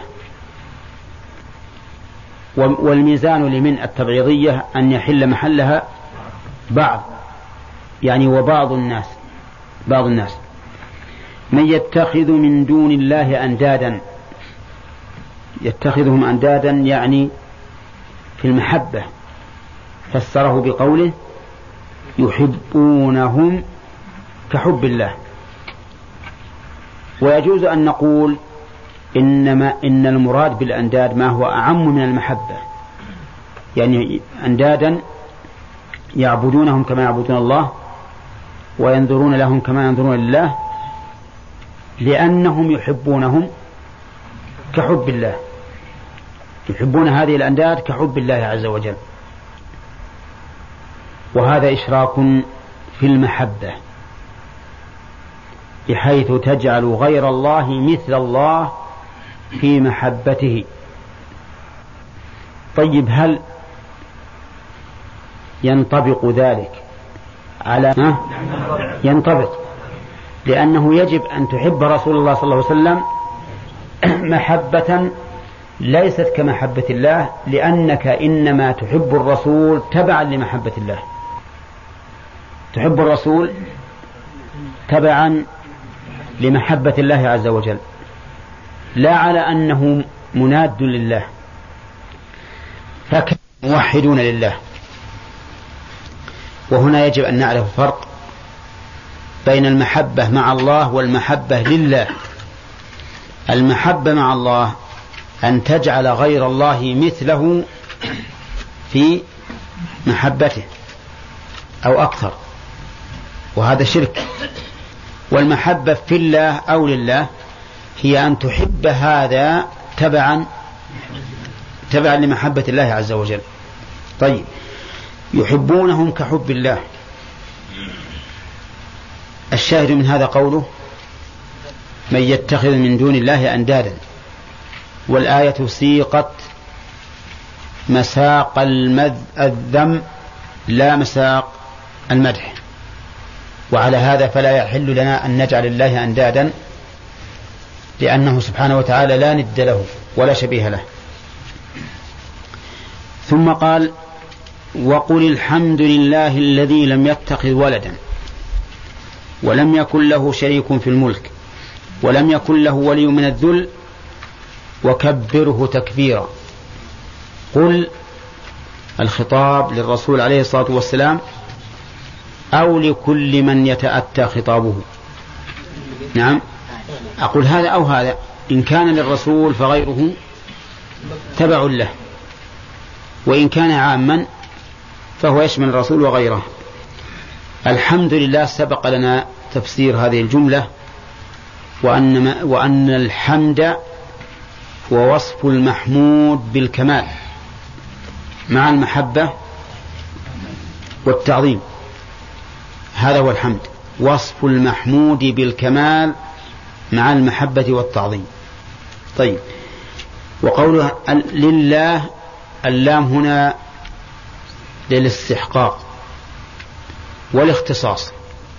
والميزان لمن التبعيضية أن يحل محلها بعض، يعني وبعض الناس، بعض الناس. من يتخذ من دون الله أندادا، يتخذهم أندادا يعني في المحبة، فسره بقوله يحبونهم كحب الله. ويجوز أن نقول إن المراد بالأنداد ما هو أعم من المحبة، يعني أندادا يعبدونهم كما يعبدون الله وينظرون لهم كما ينظرون لله، لأنهم يحبونهم كحب الله، يحبون هذه الأنداد كحب الله عز وجل. وهذا إشراك في المحبة، بحيث تجعل غير الله مثل الله في محبته. طيب، هل ينطبق ذلك على ينطبق، لأنه يجب أن تحب رسول الله صلى الله عليه وسلم محبة ليست كمحبة الله، لأنك إنما تحب الرسول تبعا لمحبة الله، تحب الرسول تبعا لمحبة الله عز وجل، لا على أنه مناد لله. فكانوا موحدون لله. وهنا يجب أن نعرف فرق بين المحبة مع الله والمحبة لله. المحبة مع الله أن تجعل غير الله مثله في محبته أو أكثر، وهذا شرك. والمحبة في الله أو لله هي أن تحب هذا تبعا لمحبة الله عز وجل. طيب، يحبونهم كحب الله. الشاهد من هذا قوله من يتخذ من دون الله أندادا، والآية سيقت مساق الذم لا مساق المدح، وعلى هذا فلا يحل لنا أن نجعل الله أندادا، لأنه سبحانه وتعالى لا ند له ولا شبيه له. ثم قال وقل الحمد لله الذي لم يتخذ ولدا ولم يكن له شريك في الملك ولم يكن له ولي من الذل وكبره تكبيرا. قل الخطاب للرسول عليه الصلاة والسلام أو لكل من يتأتى خطابه؟ نعم، أقول هذا أو هذا، إن كان للرسول فغيره تبع له، وإن كان عاما فهو يشمل الرسول وغيره. الحمد لله سبق لنا تفسير هذه الجملة، وأن الحمد هو وصف المحمود بالكمال مع المحبة والتعظيم. هذا هو الحمد، وصف المحمود بالكمال مع المحبة والتعظيم. طيب، وقوله لله، اللام هنا للاستحقاق والاختصاص.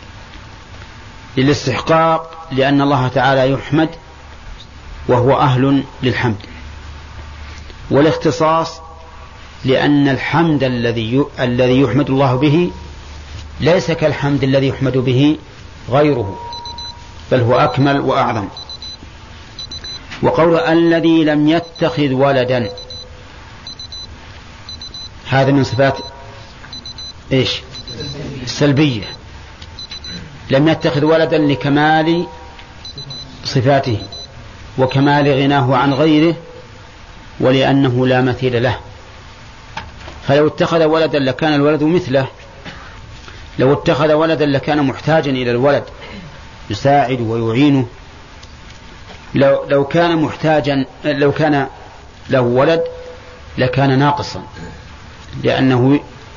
للاستحقاق لأن الله تعالى يحمد وهو أهل للحمد، والاختصاص لأن الحمد الذي يحمد الله به ليس كالحمد الذي يحمد به غيره، بل هو أكمل وأعظم. وقول الذي لم يتخذ ولدا، هذا من صفات إيش؟ السلبية. لم يتخذ ولدا لكمال صفاته وكمال غناه عن غيره، ولأنه لا مثيل له. فلو اتخذ ولدا لكان الولد مثله، لو اتخذ ولدا لكان محتاجا إلى الولد يساعد ويعينه. لو كان له ولد لكان ناقصا، لأنه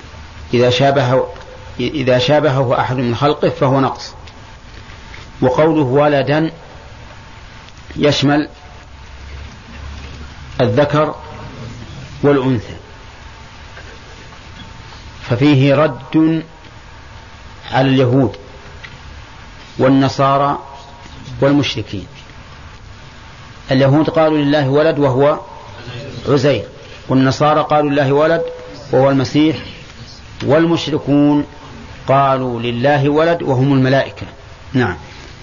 إذا شابهه أحد من خلقه فهو نقص. وقوله ولدا يشمل الذكر والأنثى، ففيه رد على اليهود والنصارى والمشركين. اليهود قالوا لله ولد وهو عزير، والنصارى قالوا لله ولد وهو المسيح، والمشركون قالوا لله ولد وهم الملائكة. نعم.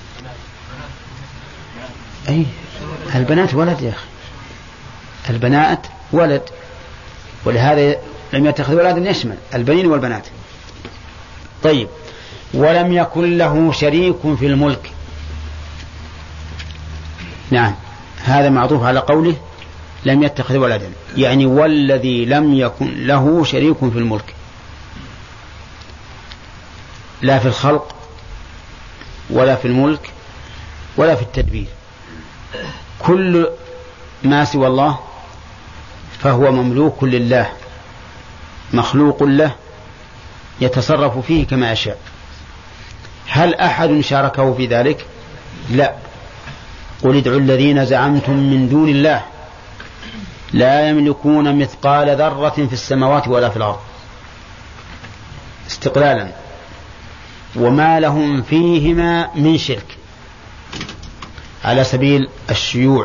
أي البنات ولد يا أخي، البنات ولد، ولهذا لم يتخذ ولدا يشمل البنين والبنات. طيب، ولم يكن له شريك في الملك. نعم، هذا معطوف على قوله لم يتخذ ولدا، يعني والذي لم يكن له شريك في الملك، لا في الخلق ولا في الملك ولا في التدبير. كل ما سوى الله فهو مملوك لله، مخلوق له، يتصرف فيه كما يشاء. هل أحد شاركه في ذلك؟ لا. قل ادعوا الذين زعمتم من دون الله لا يملكون مثقال ذرة في السماوات ولا في الأرض استقلالا، وما لهم فيهما من شرك، على سبيل الشيوع.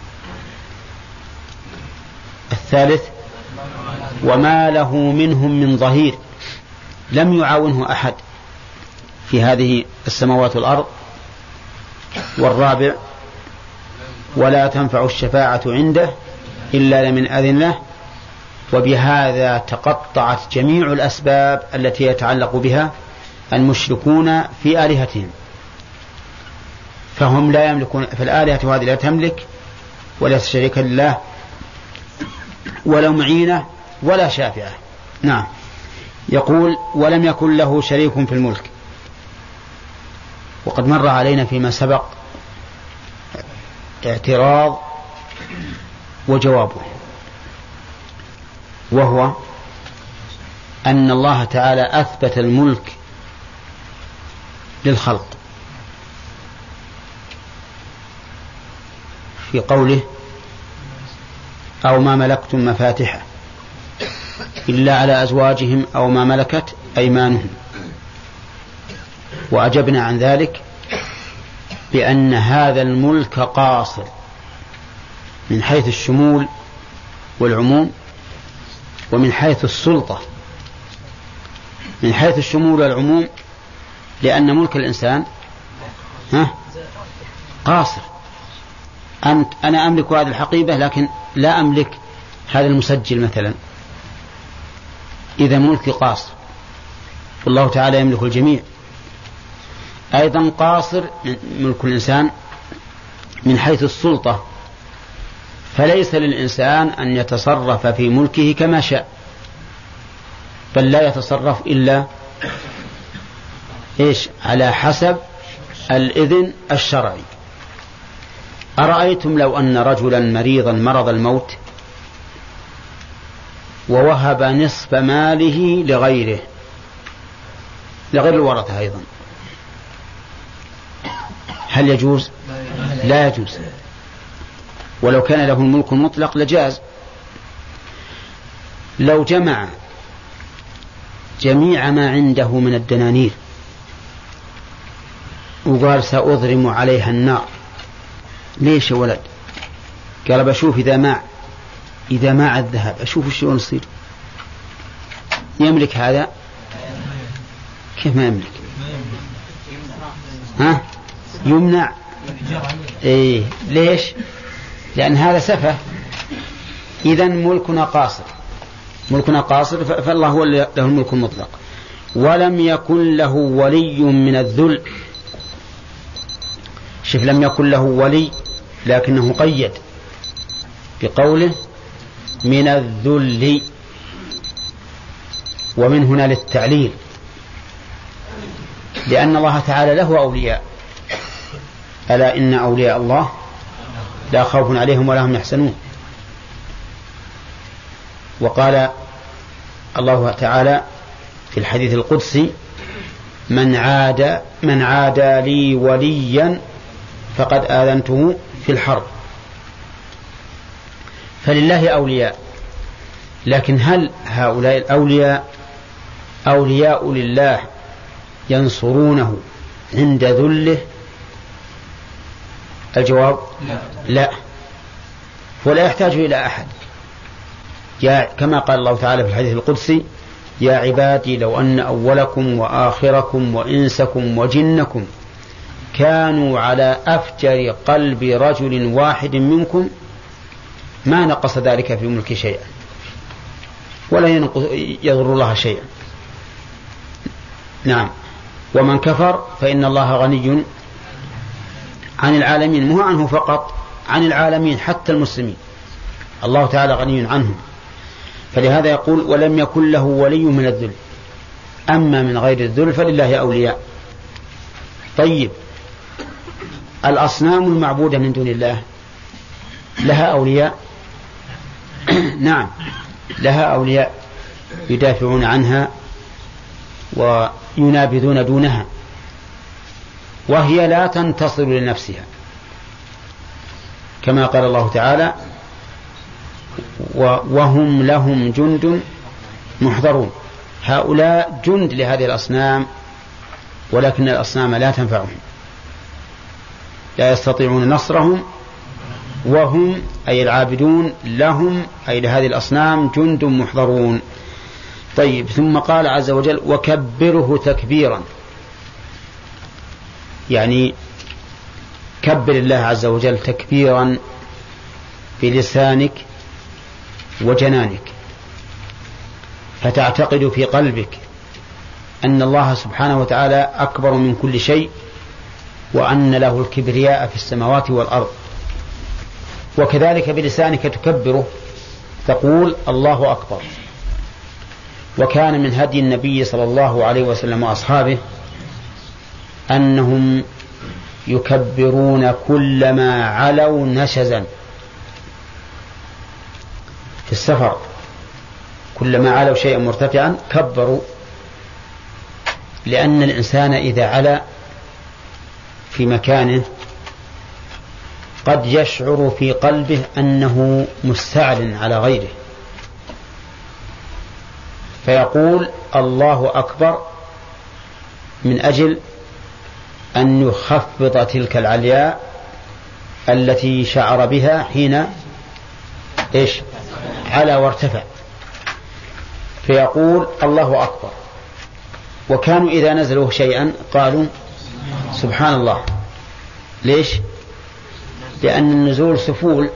الثالث وما له منهم من ظهير، لم يعاونه أحد في هذه السماوات والأرض. والرابع ولا تنفع الشفاعة عنده إلا لمن أذن له. وبهذا تقطعت جميع الأسباب التي يتعلق بها المشركون في آلهتهم، فهم لا يملكون، فالآلهة هذه لا تملك ولا شريك لله ولا معينة ولا شافعة. نعم. يقول ولم يكن له شريك في الملك. وقد مر علينا فيما سبق اعتراض وجوابه، وهو أن الله تعالى أثبت الملك للخلق في قوله أو ما ملكتم مفاتحه إلا على أزواجهم أو ما ملكت أيمانهم. وأجبنا عن ذلك بأن هذا الملك قاصر من حيث الشمول والعموم، ومن حيث السلطة. من حيث الشمول والعموم لأن ملك الإنسان قاصر. أنا أملك هذه الحقيبة لكن لا أملك هذا المسجل مثلا، إذا ملكي قاصر. والله تعالى يملك الجميع. أيضا قاصر ملك الإنسان من حيث السلطة، فليس للإنسان أن يتصرف في ملكه كما شاء، بل لا يتصرف إلا على حسب الإذن الشرعي. أرأيتم لو أن رجلا مريضا مرض الموت ووهب نصف ماله لغير الورثة أيضا، هل يجوز؟ لا يجوز. ولو كان له الملك المطلق لجاز. لو جمع جميع ما عنده من الدنانير وقال سأضرم عليها النار، ليش يا ولد؟ قال بشوف إذا ماع الذهب أشوف شلون يصير. يملك هذا؟ كيف ما يملك؟ يمنع. ليش؟ لأن هذا سفه. إذن ملكنا قاصر، فالله هو له الملك المطلق. ولم يكن له ولي من الذل. شوف، لم يكن له ولي لكنه قيد بقوله من الذل، ومن هنا للتعليل، لأن الله تعالى له أولياء، ألا إن أولياء الله لا خوف عليهم ولا هم يحزنون. وقال الله تعالى في الحديث القدسي: من عادى لي وليا فقد آذنته في الحرب. فلله أولياء، لكن هل هؤلاء الأولياء أولياء لله ينصرونه عند ذله؟ الجواب لا، ولا يحتاج إلى أحد. كما قال الله تعالى في الحديث القدسي: يا عبادي لو أن أولكم وآخركم وإنسكم وجنكم كانوا على أفجر قلب رجل واحد منكم ما نقص ذلك في ملك شيئا ولا يضر الله شيئا. نعم. ومن كفر فإن الله غني عن العالمين، مو عنه فقط، عن العالمين حتى المسلمين، الله تعالى غني عنهم. فلهذا يقول: ولم يكن له ولي من الذل. أما من غير الذل فلله أولياء. طيب، الأصنام المعبودة من دون الله لها أولياء؟ نعم، لها أولياء يدافعون عنها وينابذون دونها، وهي لا تنتصر لنفسها، كما قال الله تعالى: وهم لهم جند محضرون. هؤلاء جند لهذه الأصنام، ولكن الأصنام لا تنفعهم، لا يستطيعون نصرهم، وهم أي العابدون لهم أي لهذه الأصنام جند محضرون. طيب، ثم قال عز وجل: وكبره تكبيرا، يعني كبر الله عز وجل تكبيرا بلسانك وجنانك، فتعتقد في قلبك أن الله سبحانه وتعالى أكبر من كل شيء، وأن له الكبرياء في السماوات والأرض. وكذلك بلسانك تكبره، تقول: الله أكبر. وكان من هدي النبي صلى الله عليه وسلم وأصحابه أنهم يكبرون كلما علوا نشزا في السفر، كلما علوا شيئا مرتفعا كبروا، لأن الإنسان إذا علا في مكانه قد يشعر في قلبه أنه مستعل على غيره، فيقول: الله أكبر، من أجل أن يخفض تلك العلياء التي شعر بها حين علا وارتفع، فيقول: الله أكبر. وكانوا إذا نزلوا شيئا قالوا: سبحان الله. ليش؟ لأن النزول سفول،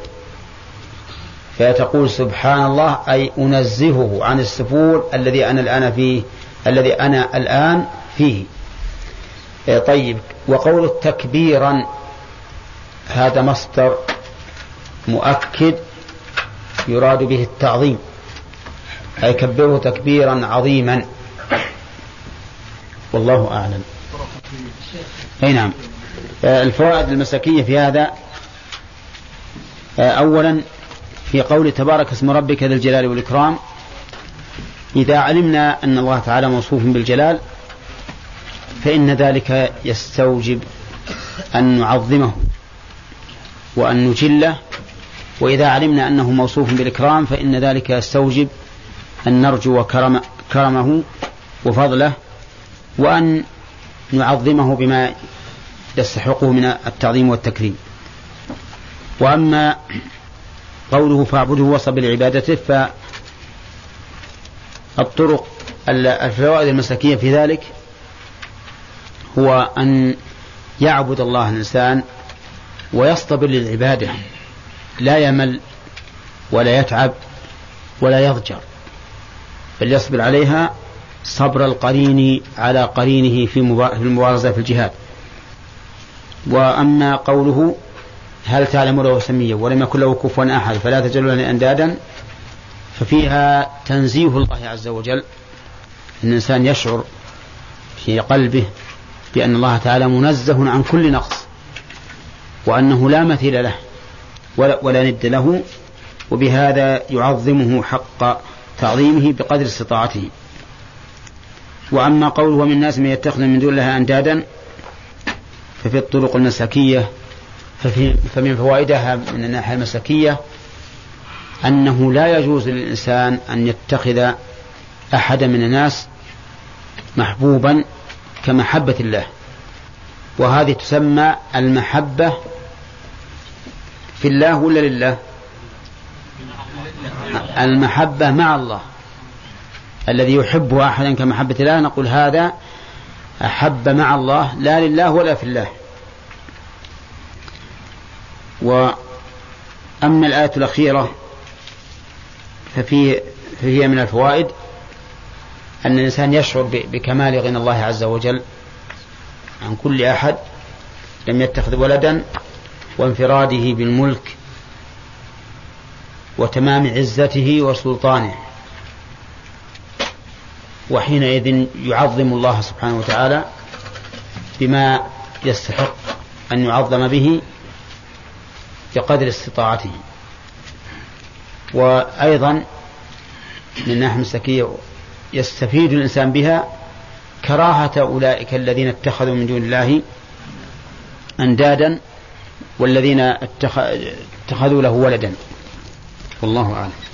فتقول سبحان الله أي أنزهه عن السفول الذي أنا الآن فيه. طيب، وقول تكبيرا هذا مصدر مؤكد يراد به التعظيم، أي كبره تكبيرا عظيما، والله أعلم. أي نعم. الفوائد المساكية في هذا: أولا في قول تبارك اسم ربك ذي الجلال والإكرام، إذا علمنا أن الله تعالى موصوف بالجلال فإن ذلك يستوجب أن نعظمه وأن نجله، وإذا علمنا أنه موصوف بالإكرام فإن ذلك يستوجب أن نرجو كرمه وفضله، وأن نعظمه بما يستحقه من التعظيم والتكريم. وأما قوله فاعبده واصطبر لعبادته، فالطرق الفوائد المساكية في ذلك هو أن يعبد الله الإنسان ويصطبر للعبادة، لا يمل ولا يتعب ولا يضجر، بل يصبر عليها صبر القرين على قرينه في المبارزة في الجهاد. وأما قوله هل تعلم له سميا ولم يكن له كفوا أحد فلا تجعلوا له أندادا، ففيها تنزيه الله عز وجل، الإنسان يشعر في قلبه بأن الله تعالى منزه عن كل نقص، وأنه لا مثيل له ولا ند له، وبهذا يعظمه حق تعظيمه بقدر استطاعته. وأما قوله ومن الناس من يتخذ من دون الله أندادا ففي الطرق المسلكية فمن فوائدها من الناحية المسلكية أنه لا يجوز للإنسان أن يتخذ أحد من الناس محبوبا كمحبة الله، وهذه تسمى المحبة في الله ولا لله؟ المحبة مع الله، الذي يحب أحدا كمحبة الله نقول هذا أحب مع الله لا لله ولا في الله. وأما الآية الأخيرة فهي من الفوائد أن الإنسان يشعر بكمال غنى الله عز وجل عن كل أحد، لم يتخذ ولدا، وانفراده بالملك وتمام عزته وسلطانه، وحينئذ يعظم الله سبحانه وتعالى بما يستحق أن يعظم به بقدر استطاعته. وأيضا من ناحية مسلكية يستفيد الإنسان بها كراهة أولئك الذين اتخذوا من دون الله أندادا والذين اتخذوا له ولدا، والله أعلم.